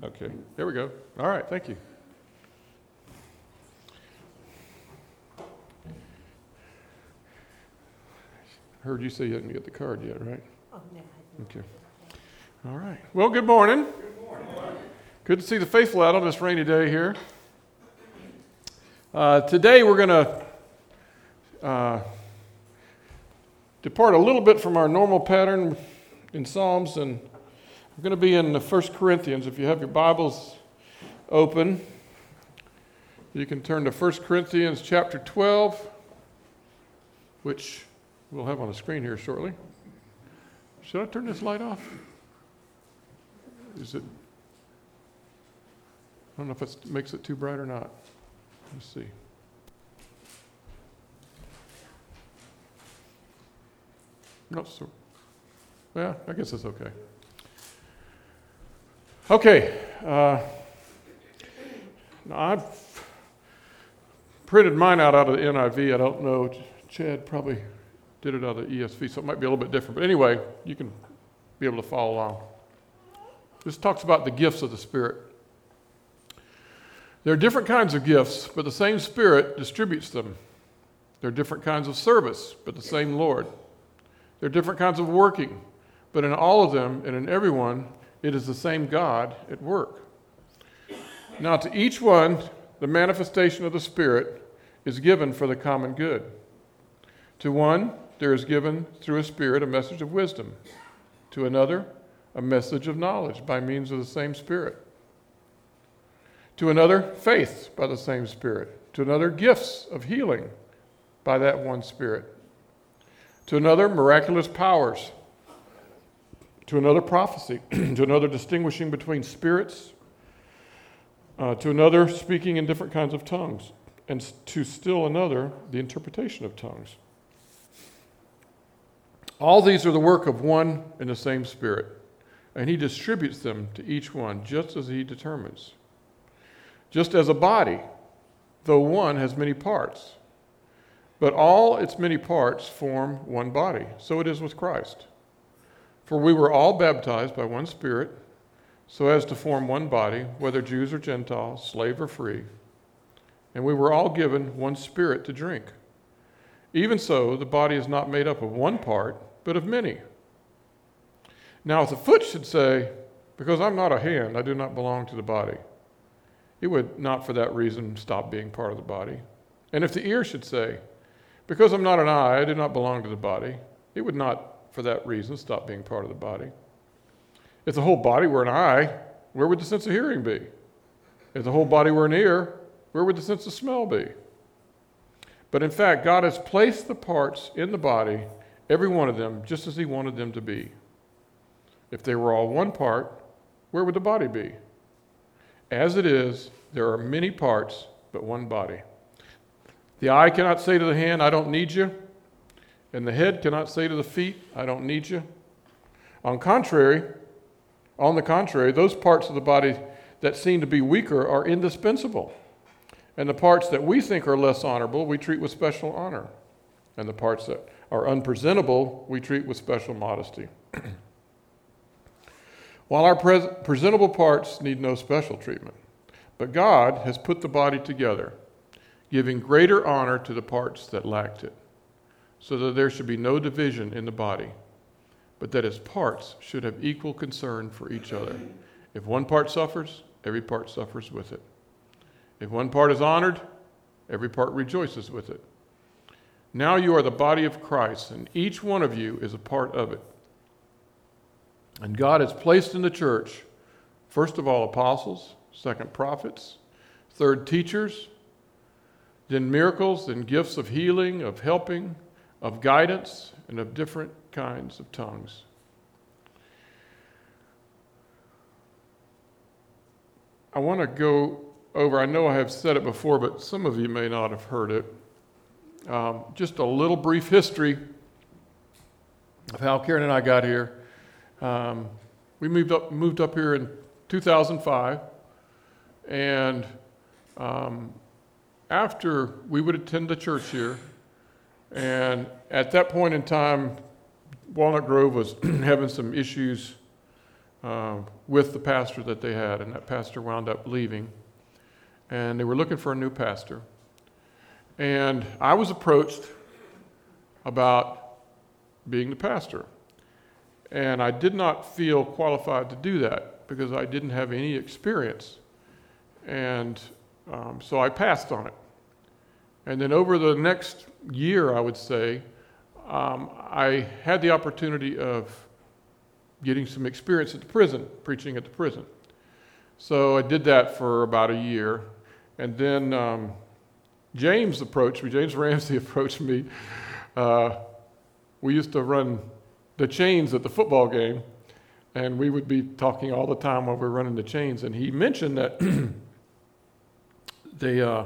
Okay, there we go. All right, thank you. Heard you say you hadn't got the card yet, right? Oh, no. Okay. All right. Well, good morning. Good morning. Good to see the faithful out on this rainy day here. Today we're going to depart a little bit from our normal pattern in Psalms, and we're going to be in the 1 Corinthians. If you have your Bibles open, you can turn to 1 Corinthians chapter 12, which we'll have on the screen here shortly. Should I turn this light off? Is it? I don't know if it makes it too bright or not. Let's see. No, so. Yeah, I guess it's okay. Okay. Now I've printed mine out of the NIV. I don't know. Chad probably did it out of the ESV, so it might be a little bit different. But anyway, you can be able to follow along. This talks about the gifts of the Spirit. There are different kinds of gifts, but the same Spirit distributes them. There are different kinds of service, but the same Lord. There are different kinds of working, but in all of them and in everyone, it is the same God at work. Now, to each one, the manifestation of the Spirit is given for the common good. To one, there is given through a Spirit a message of wisdom. To another, a message of knowledge by means of the same Spirit. To another, faith by the same Spirit. To another, gifts of healing by that one Spirit. To another, miraculous powers. To another, prophecy. To another, distinguishing between spirits. To another, speaking in different kinds of tongues. And to still another, the interpretation of tongues. All these are the work of one and the same Spirit, and He distributes them to each one just as He determines. Just as a body, though one has many parts, but all its many parts form one body. So it is with Christ. For we were all baptized by one Spirit, so as to form one body, whether Jews or Gentiles, slave or free, and we were all given one Spirit to drink. Even so, the body is not made up of one part, but of many. Now, if the foot should say, because I'm not a hand, I do not belong to the body, it would not for that reason stop being part of the body. And if the ear should say, because I'm not an eye, I do not belong to the body, it would not for that reason stop being part of the body. If the whole body were an eye, where would the sense of hearing be? If the whole body were an ear, where would the sense of smell be? But in fact, God has placed the parts in the body, every one of them, just as He wanted them to be. If they were all one part, where would the body be? As it is, there are many parts, but one body. The eye cannot say to the hand, I don't need you. And the head cannot say to the feet, I don't need you. On the contrary, those parts of the body that seem to be weaker are indispensable. And the parts that we think are less honorable, we treat with special honor. And the parts that are unpresentable, we treat with special modesty. While our presentable parts need no special treatment, but God has put the body together, giving greater honor to the parts that lacked it, so that there should be no division in the body, but that its parts should have equal concern for each other. If one part suffers, every part suffers with it. If one part is honored, every part rejoices with it. Now you are the body of Christ, and each one of you is a part of it. And God has placed in the church, first of all, apostles, second, prophets, third, teachers, then miracles, then gifts of healing, of helping, of guidance, and of different kinds of tongues. I want to go over, I know I have said it before, but some of you may not have heard it. Just a little brief history of how Karen and I got here. We moved up here in 2005, and after we would attend the church here, and at that point in time, Walnut Grove was having some issues with the pastor that they had, and that pastor wound up leaving. And they were looking for a new pastor. And I was approached about being the pastor. And I did not feel qualified to do that because I didn't have any experience. And so I passed on it. And then over the next year, I would say, I had the opportunity of getting some experience at the prison, preaching at the prison. So I did that for about a year. And then James Ramsey approached me. We used to run the chains at the football game, and we would be talking all the time while we were running the chains. And he mentioned that they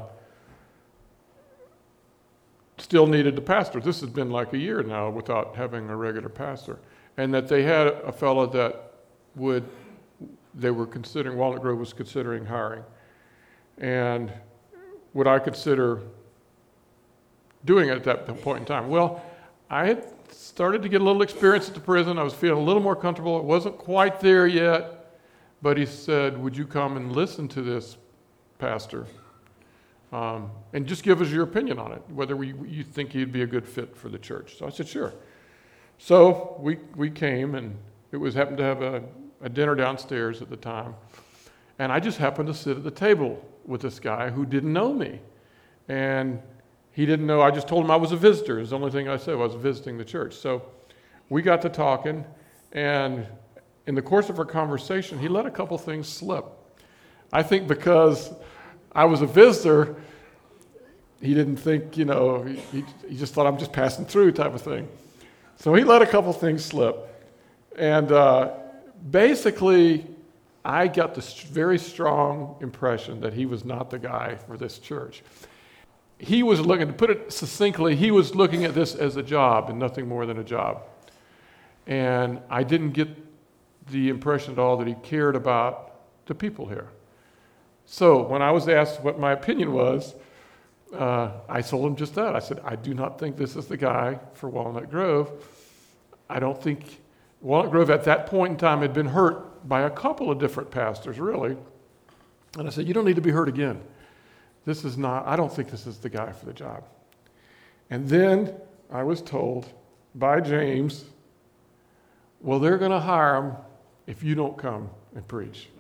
still needed a pastor. This has been like a year now without having a regular pastor. And that they had a fellow that they were considering, Walnut Grove was considering hiring. And would I consider doing it at that point in time? Well, I had started to get a little experience at the prison. I was feeling a little more comfortable. It wasn't quite there yet, but he said, would you come and listen to this pastor? And just give us your opinion on it, whether you think he'd be a good fit for the church. So I said, sure. So we came, and it happened to have a dinner downstairs at the time. And I just happened to sit at the table with this guy who didn't know me. And he didn't know, I just told him I was a visitor. It was the only thing I said, I was visiting the church. So we got to talking, and in the course of our conversation, he let a couple things slip. I think because I was a visitor, he didn't think, he just thought I'm just passing through type of thing. So he let a couple things slip. And basically, I got this very strong impression that he was not the guy for this church. He was looking, to put it succinctly, he was looking at this as a job and nothing more than a job. And I didn't get the impression at all that he cared about the people here. So when I was asked what my opinion was, I told him just that. I said, I do not think this is the guy for Walnut Grove. I don't think Walnut Grove at that point in time had been hurt by a couple of different pastors, really. And I said, you don't need to be hurt again. I don't think this is the guy for the job. And then I was told by James, well, they're going to hire him if you don't come and preach.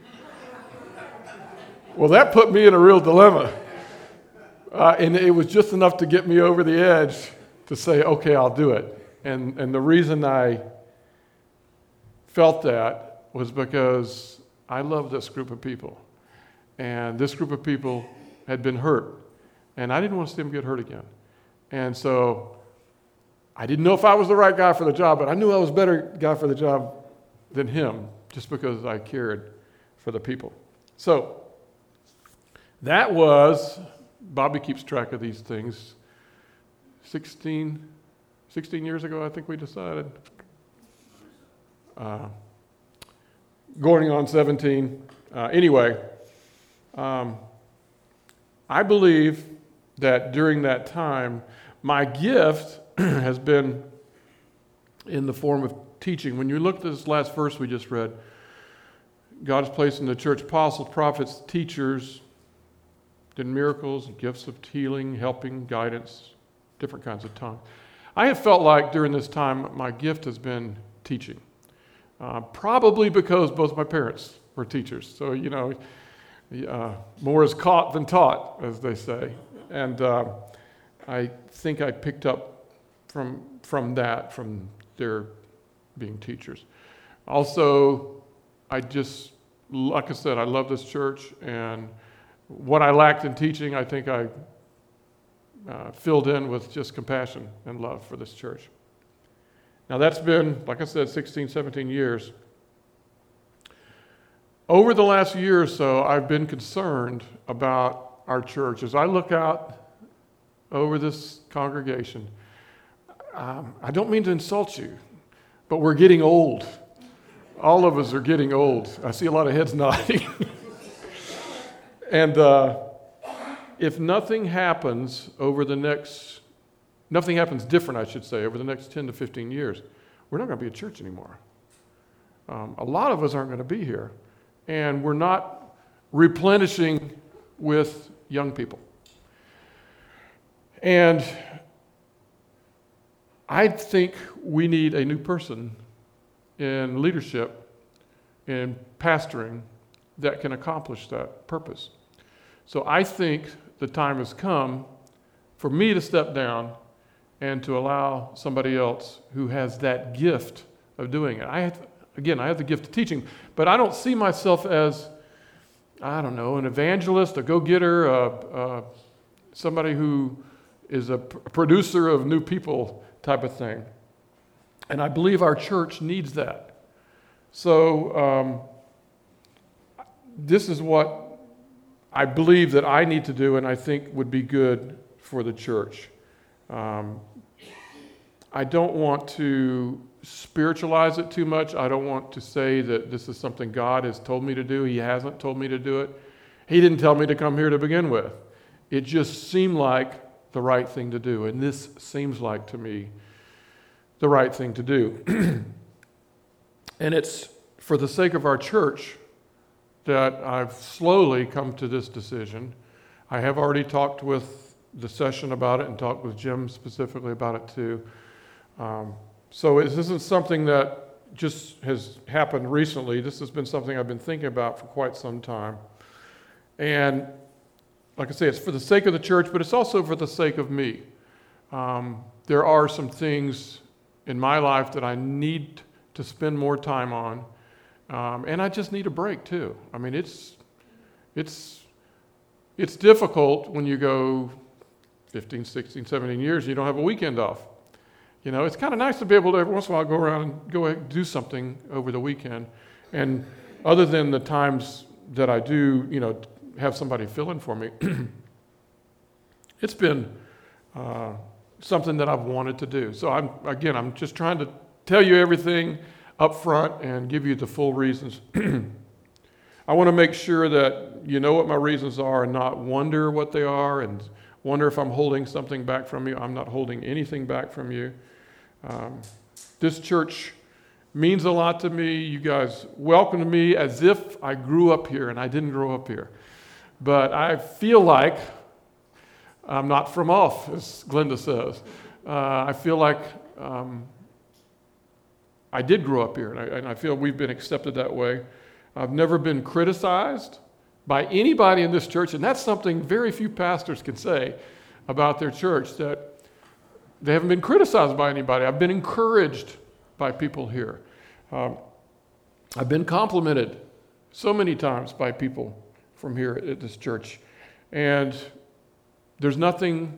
Well, that put me in a real dilemma. And it was just enough to get me over the edge to say, okay, I'll do it. And the reason I felt that was because I love this group of people. And this group of people had been hurt. And I didn't want to see them get hurt again. And so I didn't know if I was the right guy for the job, but I knew I was a better guy for the job than him just because I cared for the people. So that was, Bobby keeps track of these things, 16 years ago, I think we decided. Going on 17. Anyway, I believe that during that time, my gift has been in the form of teaching. When you look at this last verse we just read, God has placed in the church apostles, prophets, teachers, did miracles, gifts of healing, helping, guidance, different kinds of tongues. I have felt like during this time my gift has been teaching. Probably because both my parents were teachers. So, more is caught than taught, as they say. And I think I picked up from their being teachers. Also, like I said, I love this church, and what I lacked in teaching, I think I filled in with just compassion and love for this church. Now that's been, like I said, 16, 17 years. Over the last year or so, I've been concerned about our church. As I look out over this congregation, I don't mean to insult you, but we're getting old. All of us are getting old. I see a lot of heads nodding. And if nothing happens nothing happens different, I should say, over the next 10 to 15 years, we're not going to be a church anymore. a lot of us aren't going to be here. And we're not replenishing with young people. And I think we need a new person in leadership, in pastoring, that can accomplish that purpose. So I think the time has come for me to step down and to allow somebody else who has that gift of doing it. I have the gift of teaching, but I don't see myself as, an evangelist, a go-getter, somebody who is a producer of new people type of thing. And I believe our church needs that. So this is what I believe that I need to do and I think would be good for the church. I don't want to spiritualize it too much. I don't want to say that this is something God has told me to do. He hasn't told me to do it. He didn't tell me to come here to begin with. It just seemed like the right thing to do, and this seems like to me the right thing to do. And it's for the sake of our church that I've slowly come to this decision. I have already talked with the session about it and talked with Jim specifically about it too. So this isn't something that just has happened recently. This has been something I've been thinking about for quite some time. And like I say, it's for the sake of the church, but it's also for the sake of me. There are some things in my life that I need to spend more time on, and I just need a break too. I mean, it's difficult when you go 15, 16, 17 years and you don't have a weekend off. You know, it's kind of nice to be able to every once in a while go around and go ahead and do something over the weekend. And other than the times that I do, have somebody fill in for me, it's been something that I've wanted to do. So I'm just trying to tell you everything up front and give you the full reasons. I want to make sure that you know what my reasons are and not wonder what they are and wonder if I'm holding something back from you. I'm not holding anything back from you. This church means a lot to me. You guys welcomed me as if I grew up here, and I didn't grow up here. But I feel like I'm not from off, as Glenda says. I feel like I did grow up here, and I feel we've been accepted that way. I've never been criticized by anybody in this church, and that's something very few pastors can say about their church, that they haven't been criticized by anybody. I've been encouraged by people here. I've been complimented so many times by people from here at this church. And there's nothing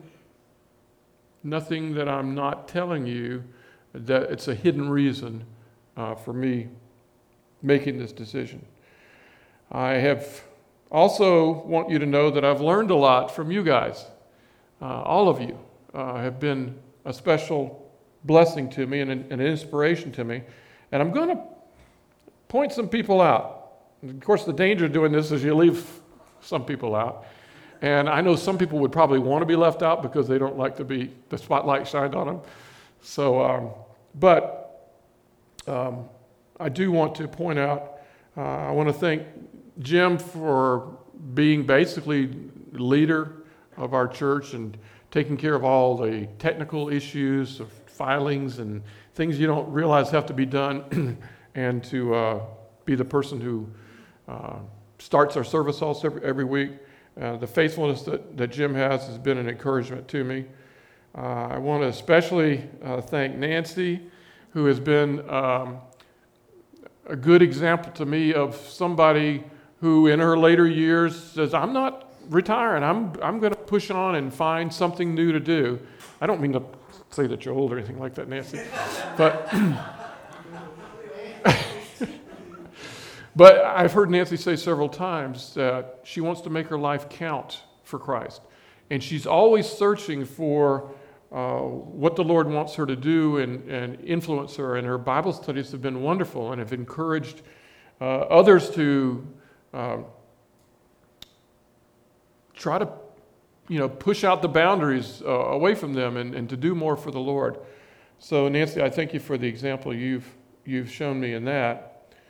that I'm not telling you that it's a hidden reason for me making this decision. I have also want you to know that I've learned a lot from you guys. All of you have been a special blessing to me and an inspiration to me. And I'm going to point some people out. Of course, the danger of doing this is you leave some people out. And I know some people would probably want to be left out because they don't like to be the spotlight shined on them. So, I do want to point out, I want to thank Jim for being basically leader of our church and taking care of all the technical issues of filings and things you don't realize have to be done, and to be the person who starts our service also every week. The faithfulness that Jim has been an encouragement to me. I want to especially thank Nancy, who has been a good example to me of somebody who in her later years says, I'm not retiring, I'm going to push on and find something new to do. I don't mean to say that you're old or anything like that, Nancy, but but I've heard Nancy say several times that she wants to make her life count for Christ. And she's always searching for what the Lord wants her to do and influence her. And her Bible studies have been wonderful and have encouraged others to try to, push out the boundaries away from them and to do more for the Lord. So, Nancy, I thank you for the example you've shown me in that.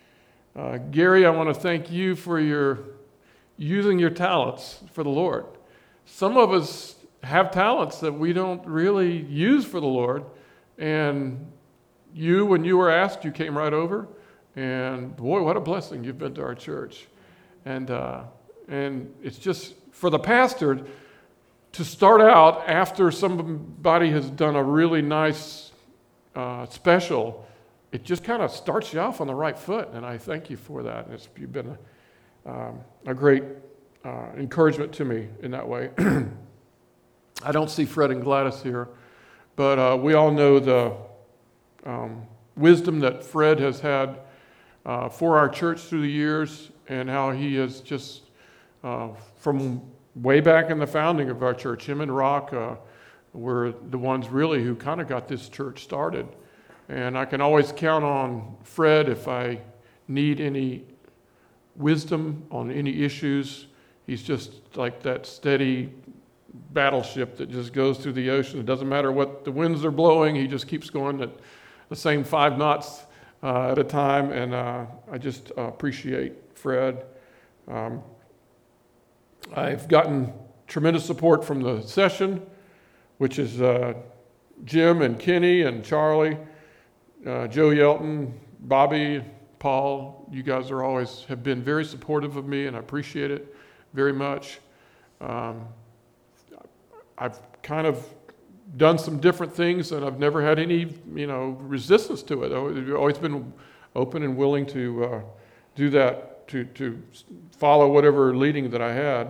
Gary, I want to thank you for using your talents for the Lord. Some of us have talents that we don't really use for the Lord, and you, when you were asked, you came right over, and boy, what a blessing you've been to our church. And it's just, for the pastor to start out after somebody has done a really nice special, it just kind of starts you off on the right foot, and I thank you for that. You've been a great encouragement to me in that way. I don't see Fred and Gladys here, but we all know the wisdom that Fred has had for our church through the years, and how he has just, from way back in the founding of our church, him and Rock were the ones really who kind of got this church started. And I can always count on Fred if I need any wisdom on any issues. He's just like that steady battleship that just goes through the ocean. It doesn't matter what the winds are blowing, he just keeps going at the same 5 knots at a time. And I just appreciate Fred. I've gotten tremendous support from the session, which is Jim and Kenny and Charlie, Joe Yelton, Bobby, Paul. You guys have been very supportive of me, and I appreciate it very much. I've kind of done some different things, and I've never had any, resistance to it. I've always been open and willing to do that, to follow whatever leading that I had.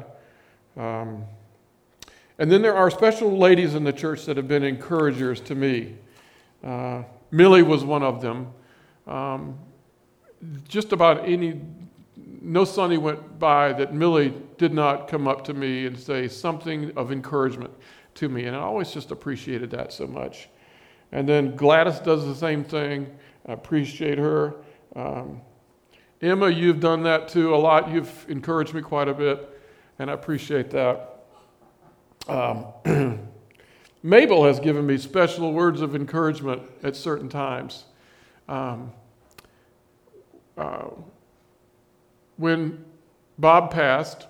And then there are special ladies in the church that have been encouragers to me. Millie was one of them. Just about no Sunday went by that Millie did not come up to me and say something of encouragement to me, and I always just appreciated that so much. And then Gladys does the same thing. I appreciate her. Emma, you've done that too a lot. You've encouraged me quite a bit, and I appreciate that. Mabel has given me special words of encouragement at certain times. When Bob passed,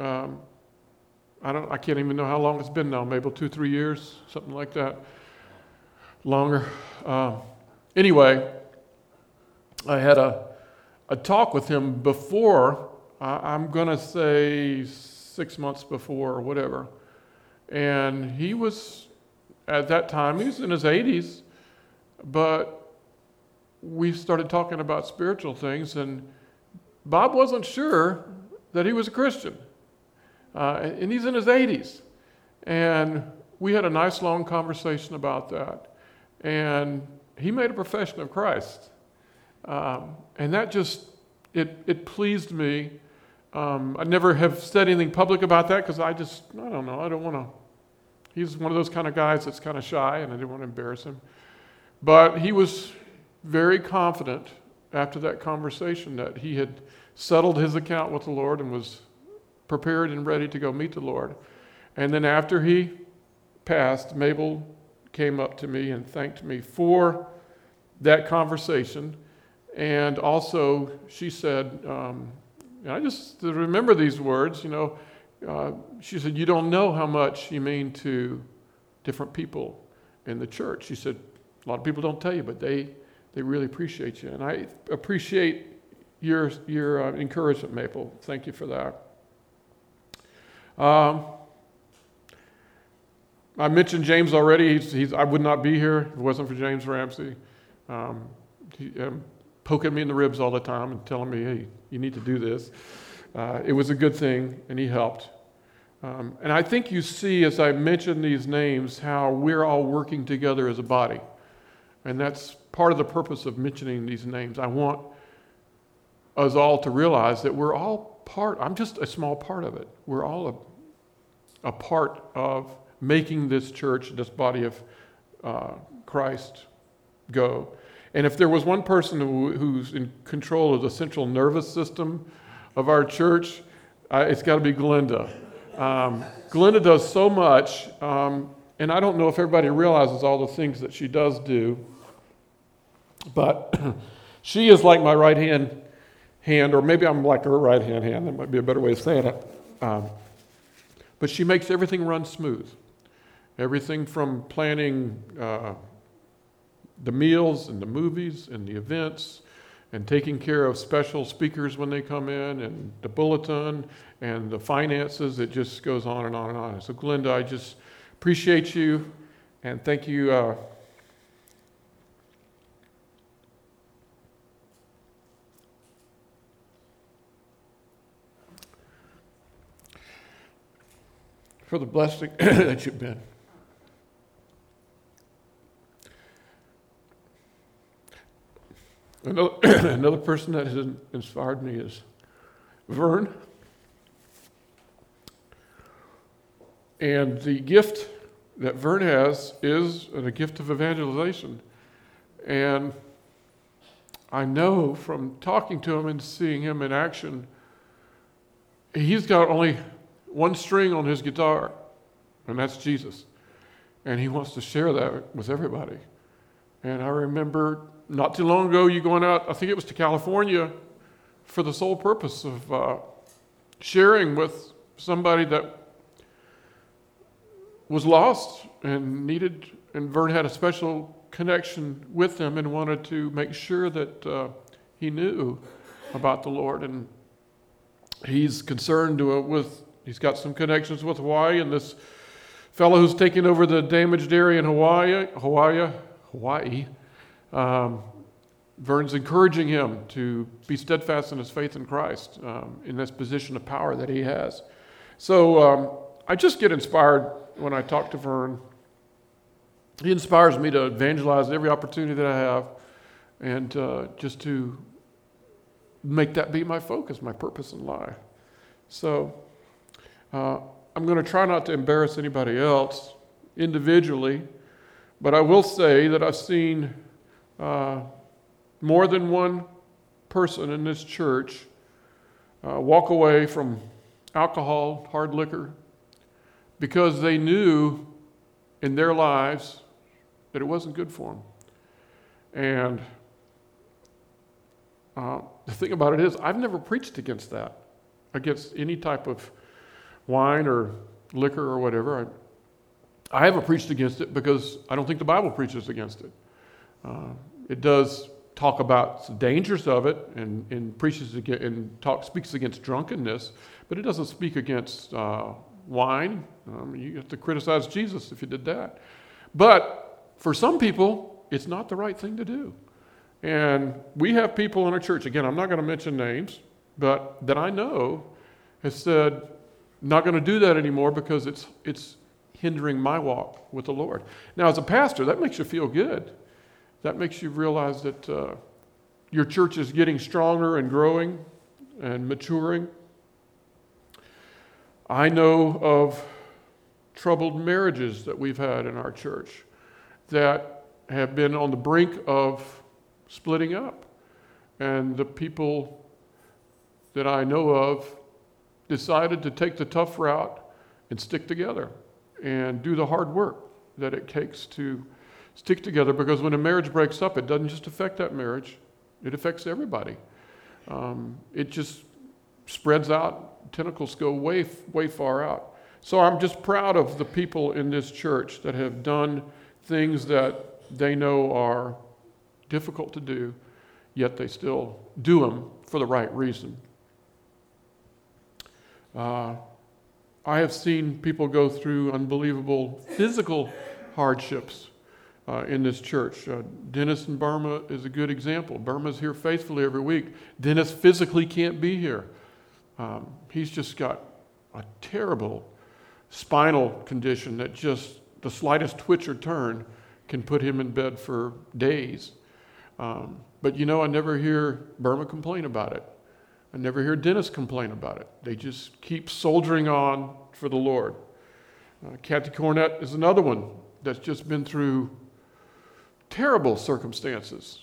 I can't even know how long it's been now, Mabel, 2-3 years, something like that, longer. Anyway, I had a talk with him before, I'm going to say 6 months before or whatever, and he was, at that time, he was in his 80s, but we started talking about spiritual things, and Bob wasn't sure that he was a Christian, and he's in his 80s, and we had a nice long conversation about that, and he made a profession of Christ, and that just, it pleased me. I never have said anything public about that because I don't know, I don't want to, he's one of those kind of guys that's kind of shy, and I didn't want to embarrass him, but he was very confident after that conversation that he had settled his account with the Lord and was prepared and ready to go meet the Lord. And then after he passed, Mabel came up to me and thanked me for that conversation. And also she said, and I just remember these words, she said, "You don't know how much you mean to different people in the church." She said, "A lot of people don't tell you, but they really appreciate you." And I appreciate your encouragement, Maple. Thank you for that. I mentioned James already. I would not be here if it wasn't for James Ramsey. He poking me in the ribs all the time and telling me, "Hey, you need to do this." It was a good thing, and he helped. And I think you see, as I mention these names, how we're all working together as a body. And that's part of the purpose of mentioning these names. I want us all to realize that we're all I'm just a small part of it. We're all a part of making this church, this body of Christ, go. And if there was one person who's in control of the central nervous system of our church, it's got to be Glenda. Glenda does so much, and I don't know if everybody realizes all the things that she does do, but she is like my right-hand hand, or maybe I'm like her right-hand hand. That might be a better way of saying it. But she makes everything run smooth. Everything from planning the meals and the movies and the events and taking care of special speakers when they come in and the bulletin and the finances. It just goes on and on and on. So Glenda, I just appreciate you and thank you. For the blessing that you've been. Another person that has inspired me is Vern. And the gift that Vern has is a gift of evangelization. And I know from talking to him and seeing him in action, he's got only one string on his guitar, and that's Jesus. And he wants to share that with everybody. And I remember not too long ago you going out, I think it was to California, for the sole purpose of sharing with somebody that was lost and needed, and Vern had a special connection with them and wanted to make sure that he knew about the Lord. And he's concerned with, he's got some connections with Hawaii, and this fellow who's taking over the damaged area in Hawaii. Vern's encouraging him to be steadfast in his faith in Christ, in this position of power that he has. So I just get inspired when I talk to Vern. He inspires me to evangelize every opportunity that I have, and just to make that be my focus, my purpose in life. So I'm going to try not to embarrass anybody else individually, but I will say that I've seen more than one person in this church walk away from alcohol, hard liquor, because they knew in their lives that it wasn't good for them. And the thing about it is, I've never preached against that, against any type of wine or liquor or whatever. I haven't preached against it because I don't think the Bible preaches against it. It does talk about the dangers of it and preaches against, and speaks against drunkenness, but it doesn't speak against wine. You have to criticize Jesus if you did that. But for some people, it's not the right thing to do. And we have people in our church, again, I'm not going to mention names, but that I know has said, not going to do that anymore because it's hindering my walk with the Lord. Now, as a pastor, that makes you feel good. That makes you realize that your church is getting stronger and growing and maturing. I know of troubled marriages that we've had in our church that have been on the brink of splitting up. And the people that I know of decided to take the tough route and stick together and do the hard work that it takes to stick together, because when a marriage breaks up, it doesn't just affect that marriage, it affects everybody. It just spreads out, tentacles go way, way far out. So I'm just proud of the people in this church that have done things that they know are difficult to do, yet they still do them for the right reason. I have seen people go through unbelievable physical hardships in this church. Dennis in Burma is a good example. Burma's here faithfully every week. Dennis physically can't be here. He's just got a terrible spinal condition that just the slightest twitch or turn can put him in bed for days. But I never hear Burma complain about it. I never hear Dennis complain about it. They just keep soldiering on for the Lord. Kathy Cornett is another one that's just been through terrible circumstances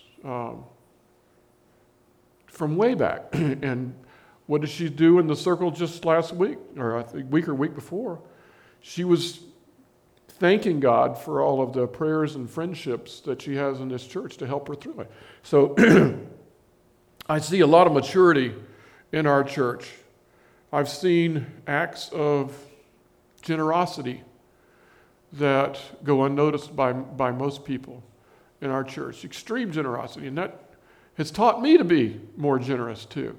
from way back. And what did she do in the circle just last week, or I think week before? She was thanking God for all of the prayers and friendships that she has in this church to help her through it. So I see a lot of maturity in our church. I've seen acts of generosity that go unnoticed by most people in our church. Extreme generosity, and that has taught me to be more generous too.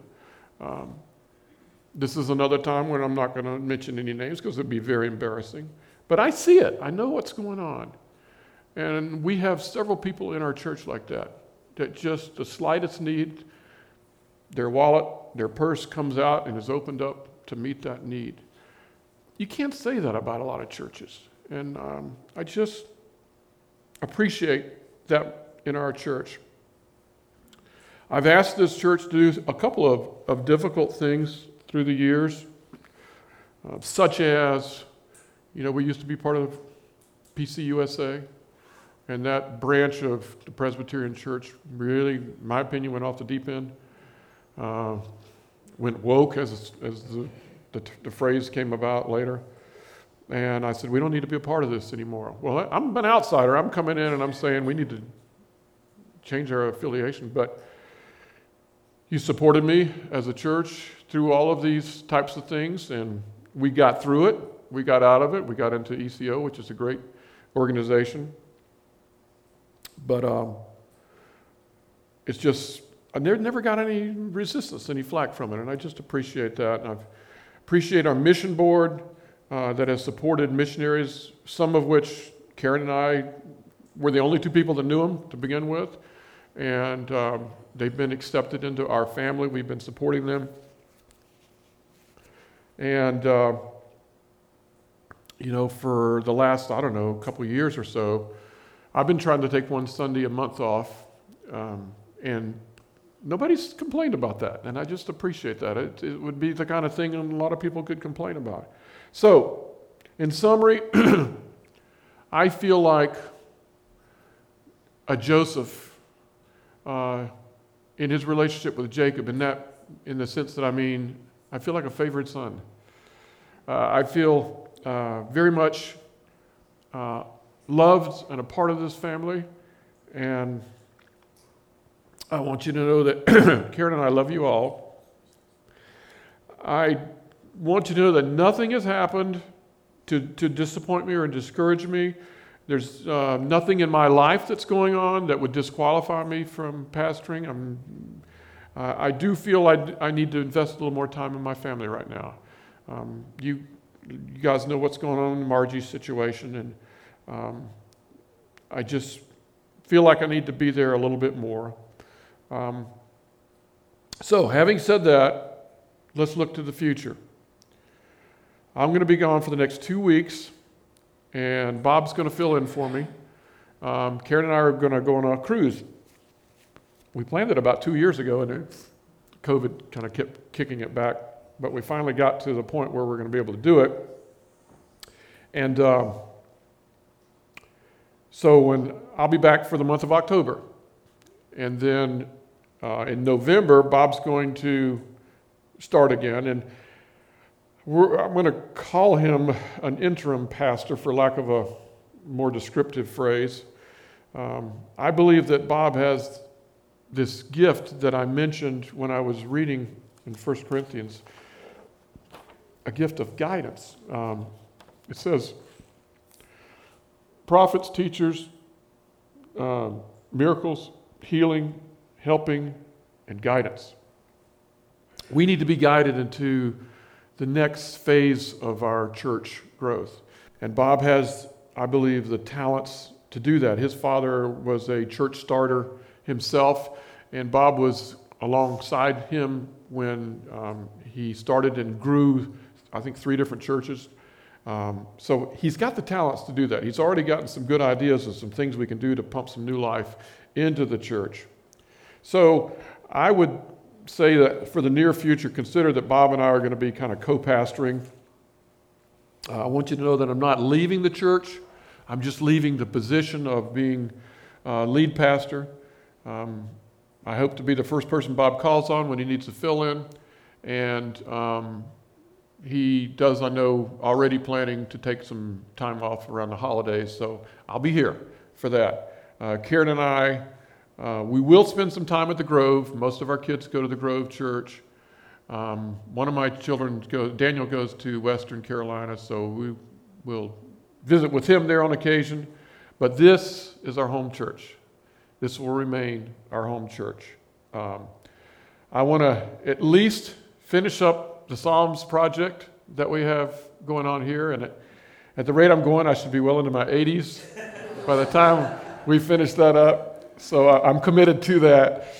This is another time when I'm not going to mention any names because it'd be very embarrassing. But I see it. I know what's going on. And we have several people in our church like that just the slightest need, their wallet, their purse comes out and is opened up to meet that need. You can't say that about a lot of churches. And I just appreciate that in our church. I've asked this church to do a couple of difficult things through the years, such as, we used to be part of PCUSA, and that branch of the Presbyterian Church really, in my opinion, went off the deep end. Went woke, as the phrase came about later. And I said, we don't need to be a part of this anymore. Well, I'm an outsider. I'm coming in and I'm saying we need to change our affiliation. But you supported me as a church through all of these types of things, and we got through it. We got out of it. We got into ECO, which is a great organization. But it's just, I never got any resistance, any flack from it, and I just appreciate that. And I appreciate our mission board that has supported missionaries, some of which Karen and I were the only two people that knew them to begin with, and they've been accepted into our family. We've been supporting them. And, for the last, couple of years or so, I've been trying to take one Sunday a month off, and nobody's complained about that, and I just appreciate that. It would be the kind of thing a lot of people could complain about. So, in summary, I feel like a Joseph in his relationship with Jacob, in the sense that I feel like a favored son. I feel very much loved and a part of this family, and I want you to know that Karen and I love you all. I want you to know that nothing has happened to disappoint me or discourage me. There's nothing in my life that's going on that would disqualify me from pastoring. I do feel I need to invest a little more time in my family right now. You guys know what's going on in Margie's situation, and I just feel like I need to be there a little bit more. So, having said that, let's look to the future. I'm going to be gone for the next 2 weeks, and Bob's going to fill in for me. Karen and I are going to go on a cruise. We planned it about 2 years ago, and COVID kind of kept kicking it back, but we finally got to the point where we're going to be able to do it. And so I'll be back for the month of October, and then in November, Bob's going to start again, and I'm going to call him an interim pastor, for lack of a more descriptive phrase. I believe that Bob has this gift that I mentioned when I was reading in 1 Corinthians, a gift of guidance. It says, prophets, teachers, miracles, healing, helping, and guidance. We need to be guided into the next phase of our church growth. And Bob has, I believe, the talents to do that. His father was a church starter himself, and Bob was alongside him when he started and grew, I think, 3 different churches. So he's got the talents to do that. He's already gotten some good ideas of some things we can do to pump some new life into the church. So I would say that for the near future, consider that Bob and I are going to be kind of co-pastoring. I want you to know that I'm not leaving the church. I'm just leaving the position of being lead pastor. I hope to be the first person Bob calls on when he needs to fill in. And he does, I know, already planning to take some time off around the holidays, so I'll be here for that. Karen and I We will spend some time at the Grove. Most of our kids go to the Grove Church. One of my children, Daniel, goes to Western Carolina, so we will visit with him there on occasion. But this is our home church. This will remain our home church. I want to at least finish up the Psalms project that we have going on here. And at the rate I'm going, I should be well into my 80s by the time we finish that up. So I'm committed to that.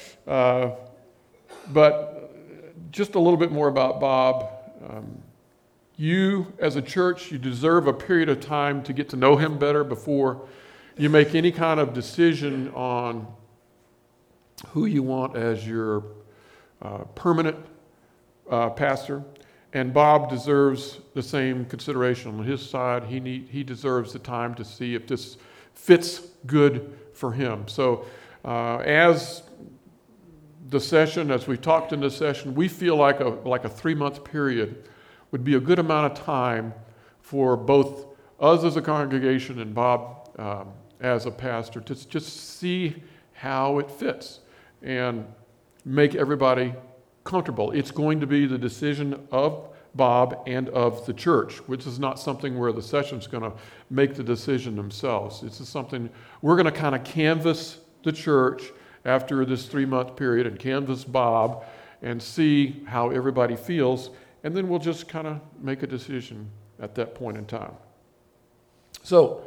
But just a little bit more about Bob. You, as a church, you deserve a period of time to get to know him better before you make any kind of decision on who you want as your permanent pastor. And Bob deserves the same consideration on his side. He deserves the time to see if this fits good for him. So as we talked in the session, we feel like a 3-month period would be a good amount of time for both us as a congregation and Bob as a pastor to just see how it fits and make everybody comfortable. It's going to be the decision of Bob and of the church, which is not something where the session's going to make the decision themselves. This is something we're going to kind of canvass the church after this 3-month period and canvass Bob and see how everybody feels, and then we'll just kind of make a decision at that point in time. So,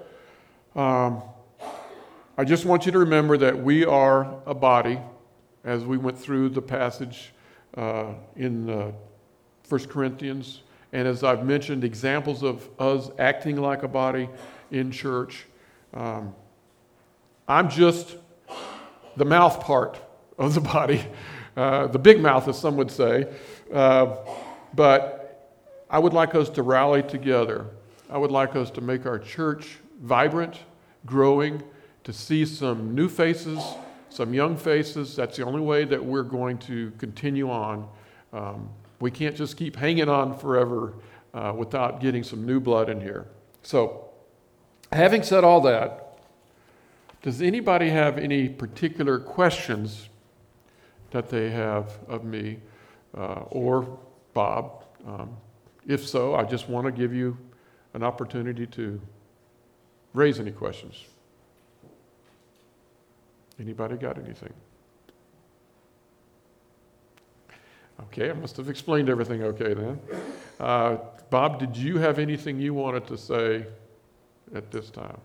I just want you to remember that we are a body, as we went through the passage in 1 Corinthians, and as I've mentioned, examples of us acting like a body in church. I'm just the mouth part of the body, the big mouth, as some would say, but I would like us to rally together. I would like us to make our church vibrant, growing, to see some new faces, some young faces. That's the only way that we're going to continue on. We can't just keep hanging on forever without getting some new blood in here. So, having said all that, does anybody have any particular questions that they have of me or Bob? If so, I just want to give you an opportunity to raise any questions. Anybody got anything? Okay, I must have explained everything okay then. Bob, did you have anything you wanted to say at this time?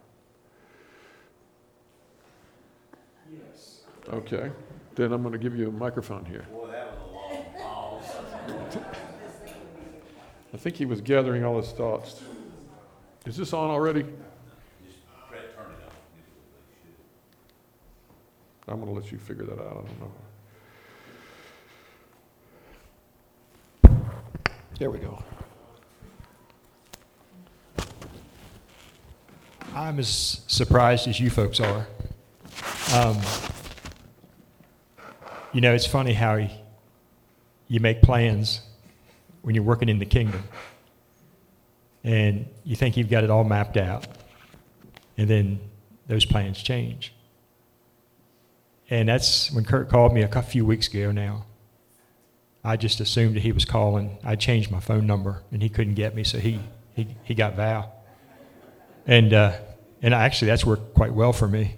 Yes. Okay, then I'm going to give you a microphone here. Boy, that was a long pause. I think he was gathering all his thoughts. Is this on already? Just turn it up. I'm going to let you figure that out. I don't know. There we go. I'm as surprised as you folks are. It's funny how you make plans when you're working in the kingdom, and you think you've got it all mapped out, and then those plans change. And that's when Kurt called me a few weeks ago now. I just assumed that he was calling. I changed my phone number, and he couldn't get me, so he got Val. And actually, that's worked quite well for me.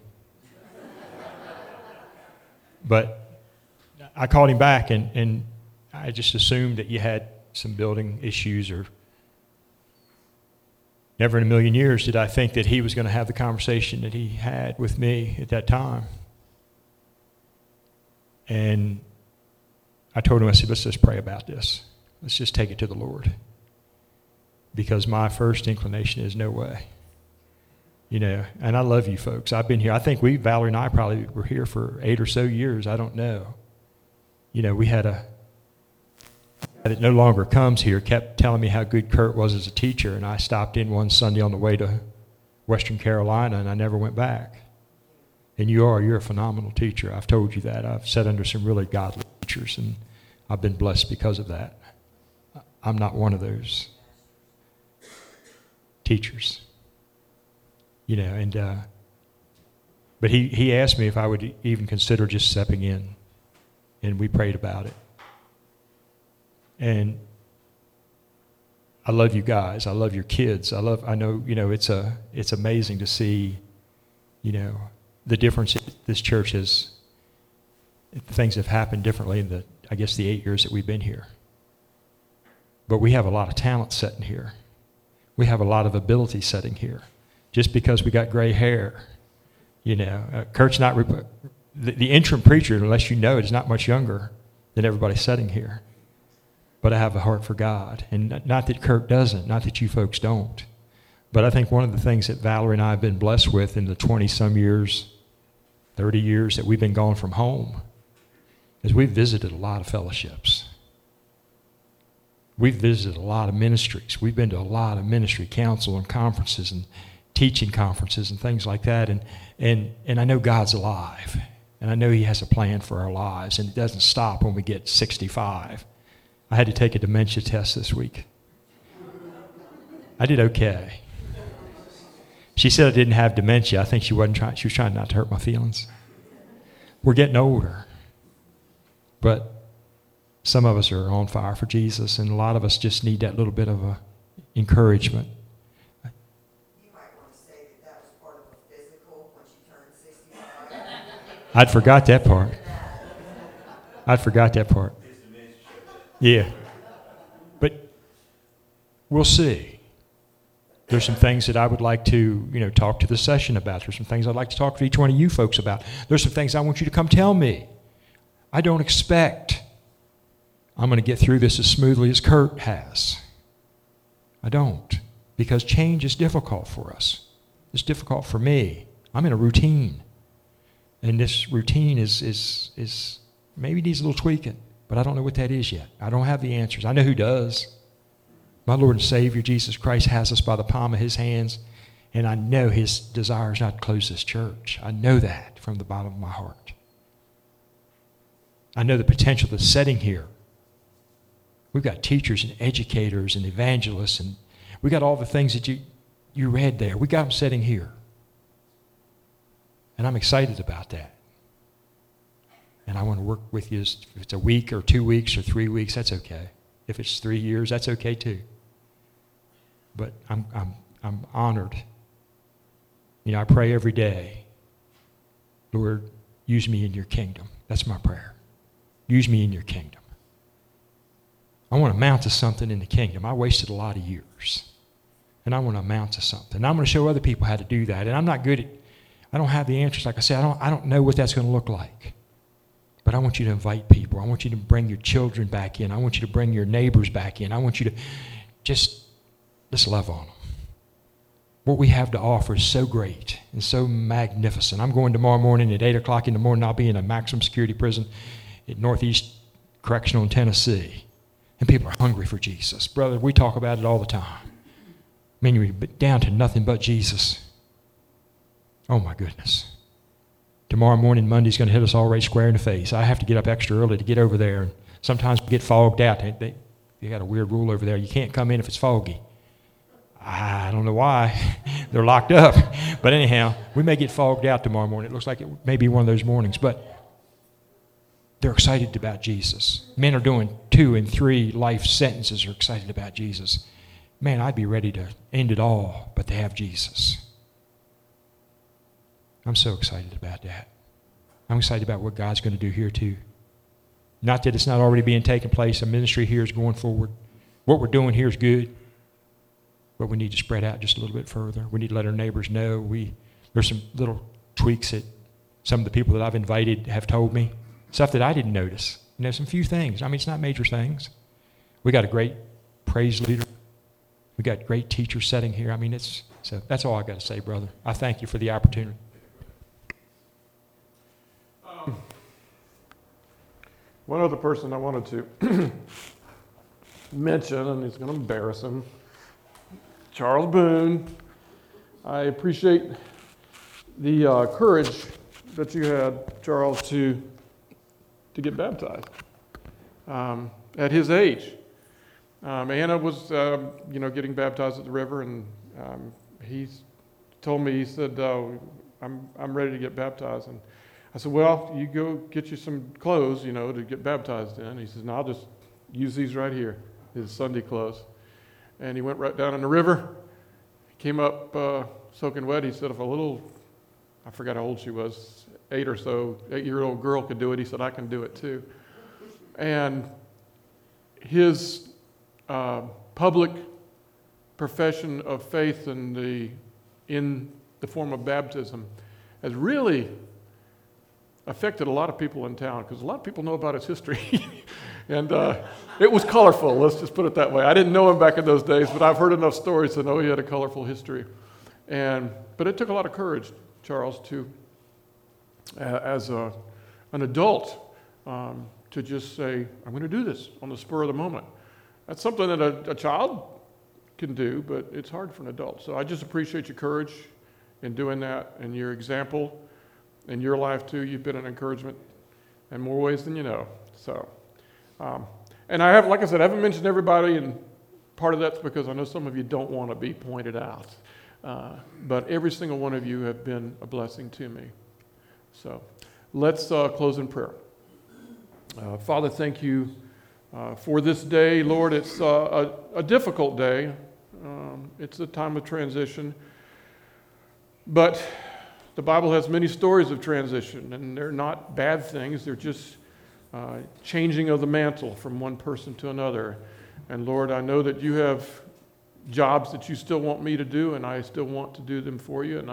But I called him back, and I just assumed that you had some building issues, or never in a million years did I think that he was going to have the conversation that he had with me at that time. And I told him, I said, let's just pray about this. Let's just take it to the Lord. Because my first inclination is no way. And I love you folks. I've been here. I think Valerie and I probably were here for 8 or so years. I don't know. We had a guy that no longer comes here kept telling me how good Kurt was as a teacher, and I stopped in one Sunday on the way to Western Carolina, and I never went back. And you're a phenomenal teacher. I've told you that. I've sat under some really godly teachers, and I've been blessed because of that. I'm not one of those teachers. But he asked me if I would even consider just stepping in, and we prayed about it. And I love you guys. I love your kids. I know, it's amazing to see, the difference this church has, things have happened differently in the 8 years that we've been here. But we have a lot of talent sitting here. We have a lot of ability sitting here. Just because we got gray hair, Kurt's not, the interim preacher, unless you know it, is not much younger than everybody sitting here. But I have a heart for God. And not that Kurt doesn't, not that you folks don't. But I think one of the things that Valerie and I have been blessed with in the 20-some years, 30 years that we've been gone from home, is we've visited a lot of fellowships. We've visited a lot of ministries. We've been to a lot of ministry council and conferences and teaching conferences and things like that. And I know God's alive. And I know he has a plan for our lives. And it doesn't stop when we get 65. I had to take a dementia test this week. I did okay. She said I didn't have dementia. I think she was trying not to hurt my feelings. We're getting older. But some of us are on fire for Jesus, and a lot of us just need that little bit of a encouragement. You might want to say that was part of a physical when she turned 65. I'd forgot that part. Yeah. But we'll see. There's some things that I would like to, talk to the session about. There's some things I'd like to talk to each one of you folks about. There's some things I want you to come tell me. I don't expect I'm going to get through this as smoothly as Kurt has. I don't. Because change is difficult for us. It's difficult for me. I'm in a routine. And this routine is maybe needs a little tweaking. But I don't know what that is yet. I don't have the answers. I know who does. My Lord and Savior, Jesus Christ, has us by the palm of his hands. And I know his desire is not to close this church. I know that from the bottom of my heart. I know the potential that's sitting here. We've got teachers and educators and evangelists, and we got all the things that you read there. We got them sitting here. And I'm excited about that. And I want to work with you. If it's a week or 2 weeks or 3 weeks, that's okay. If it's 3 years, that's okay too. But I'm honored. I pray every day, Lord, use me in your kingdom. That's my prayer. Use me in your kingdom. I want to amount to something in the kingdom. I wasted a lot of years. And I want to amount to something. I'm going to show other people how to do that. And I'm not good at, I don't have the answers. Like I said, I don't know what that's going to look like. But I want you to invite people. I want you to bring your children back in. I want you to bring your neighbors back in. I want you to just love on them. What we have to offer is so great and so magnificent. I'm going tomorrow morning at 8 o'clock in the morning. I'll be in a maximum security prison at Northeast Correctional in Tennessee. And people are hungry for Jesus. Brother, we talk about it all the time. I mean, you're down to nothing but Jesus. Oh, my goodness. Tomorrow morning, Monday's going to hit us all right square in the face. I have to get up extra early to get over there. And sometimes we get fogged out. They got a weird rule over there. You can't come in if it's foggy. I don't know why. They're locked up. But anyhow, we may get fogged out tomorrow morning. It looks like it may be one of those mornings. But they're excited about Jesus. Men are doing 2 and 3 life sentences are excited about Jesus. Man, I'd be ready to end it all, but they have Jesus. I'm so excited about that. I'm excited about what God's going to do here too. Not that it's not already being taken place. The ministry here is going forward. What we're doing here is good, but we need to spread out just a little bit further. We need to let our neighbors know. There's some little tweaks that some of the people that I've invited have told me. Stuff that I didn't notice. Some few things. I mean, it's not major things. We got a great praise leader. We got great teachers sitting here. I mean, so that's all I got to say, brother. I thank you for the opportunity. One other person I wanted to mention, and he's going to embarrass him, Charles Boone. I appreciate the courage that you had, Charles, to get baptized at his age. Anna was, getting baptized at the river, and he told me, he said, I'm ready to get baptized. And I said, well, you go get you some clothes, to get baptized in. He says, no, I'll just use these right here, his Sunday clothes. And he went right down in the river, came up soaking wet. He said, if I forgot how old she was, 8-year-old girl could do it, he said, I can do it too. And his public profession of faith in the form of baptism has really affected a lot of people in town, because a lot of people know about his history. And it was colorful, let's just put it that way. I didn't know him back in those days, but I've heard enough stories to know he had a colorful history. But it took a lot of courage, Charles, to, as an adult, to just say, I'm going to do this on the spur of the moment. That's something that a child can do, but it's hard for an adult. So I just appreciate your courage in doing that, and your example in your life too. You've been an encouragement in more ways than you know. So, and like I said, I haven't mentioned everybody, and part of that's because I know some of you don't want to be pointed out. But every single one of you have been a blessing to me. So let's close in prayer. Father, thank you for this day. Lord, it's a difficult day. It's a time of transition. But the Bible has many stories of transition, and they're not bad things. They're just changing of the mantle from one person to another. And Lord, I know that you have jobs that you still want me to do, and I still want to do them for you.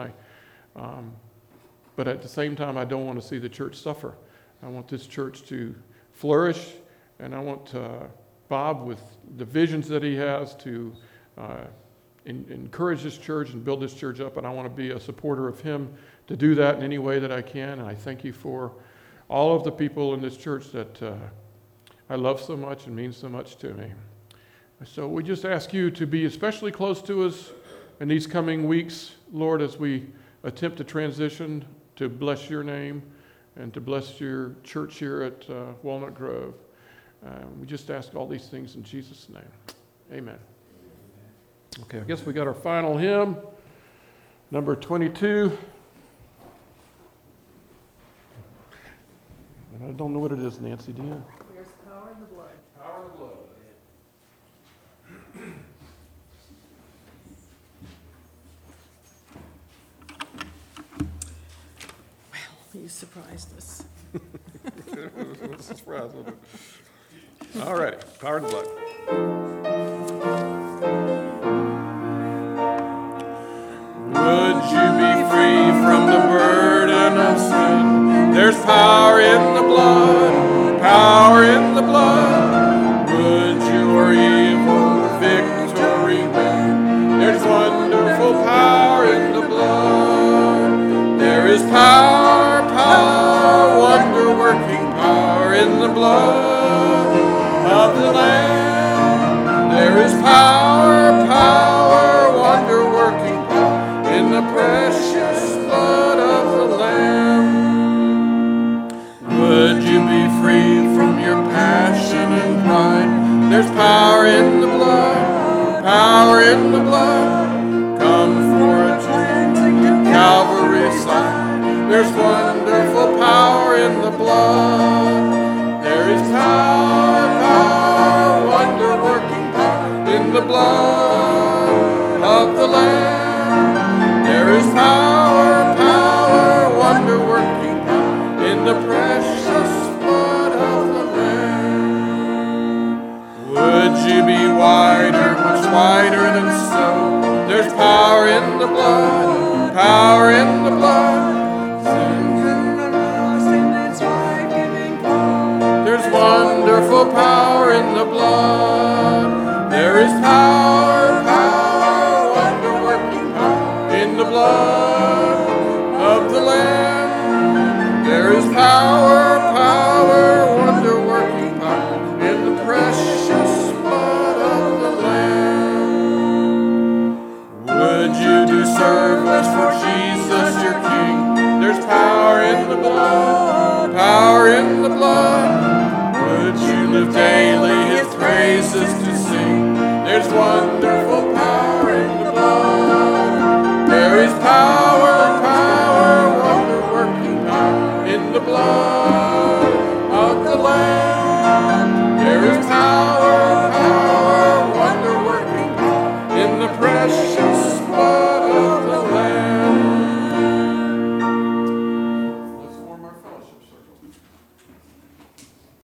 But at the same time, I don't want to see the church suffer. I want this church to flourish, and I want Bob, with the visions that he has, to encourage this church and build this church up, and I want to be a supporter of him to do that in any way that I can. And I thank you for all of the people in this church that I love so much and mean so much to me. So we just ask you to be especially close to us in these coming weeks, Lord, as we attempt to transition, to bless your name and to bless your church here at Walnut Grove. We just ask all these things in Jesus' name. Amen. Okay, I guess we got our final hymn, number 22. And I don't know what it is, Nancy, do you? There's power in the blood. Power of the blood. You surprised us. It's a surprise, wasn't it? All right, power of the blood. Would you be free from the burden of sin? There's power in the blood, power in the blood. Would you or evil victory win? There's wonderful power in the blood. There is power, power, wonder-working power in the blood of the Lamb. There is power, power, wonder-working power in the precious blood of the Lamb. Would you be free from your passion and pride? There's power in the blood, power in the blood. Come for a drink at Calvary's side. There's wonderful power in the blood. There is power, power, wonder-working power in the blood of the Lamb. There is power, power, wonder-working power in the precious blood of the Lamb. Would you be whiter, much whiter than snow? There's power in the blood, power in the blood. There's wonderful power in the blood. There is power, power, wonder-working power in the blood of the Lamb. There is power, power, wonder-working power in the precious blood of the Lamb. Would you do service for Jesus your King? There's power in the blood, power in the blood. Would you live daily his praises to sing? There's wonderful power in the blood. There is power, power, There is power, power, wonder-working power in the precious